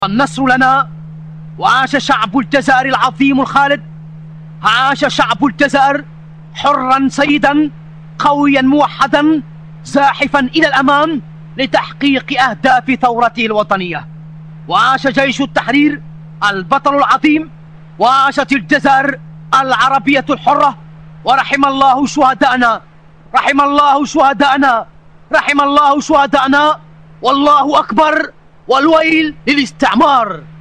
النصر لنا، وعاش شعب الجزائر العظيم الخالد. عاش شعب الجزائر حرا سيدا قويا موحدا زاحفا إلى الأمام لتحقيق أهداف ثورته الوطنية. وعاش جيش التحرير البطل العظيم، وعاشت الجزائر العربية الحرة. ورحم الله شهداءنا، رحم الله شهداءنا، رحم الله شهداءنا، والله أكبر، والويل للاستعمار.